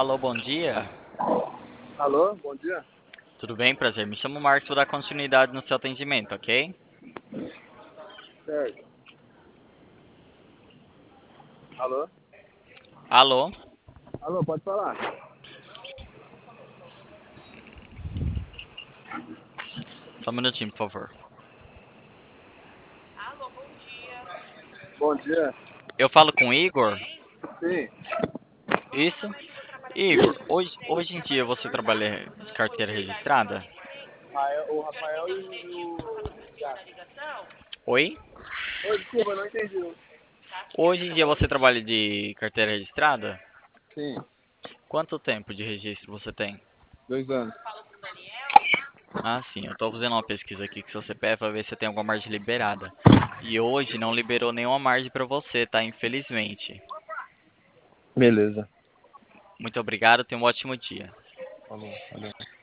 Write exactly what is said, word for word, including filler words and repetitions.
Alô, bom dia. Alô, bom dia. Tudo bem? Prazer. Me chamo Marcos, vou dar continuidade no seu atendimento, ok? Certo. Alô? Alô? Alô, pode falar. Só um minutinho, por favor. Bom dia. Eu falo com o Igor? Sim. Isso? Igor, hoje, hoje em dia você trabalha de carteira registrada? Rafael- o Rafael e o Thiago. Oi? Oi, desculpa, eu não entendi. não. Hoje em dia você trabalha de carteira registrada? Sim, Quanto tempo de registro você tem? dois anos. Ah, sim, eu tô fazendo uma pesquisa aqui com seu C P F para ver se tem alguma margem liberada. E hoje não liberou nenhuma margem para você, tá? Infelizmente. Beleza. Muito obrigado, tenha um ótimo dia. Falou, valeu.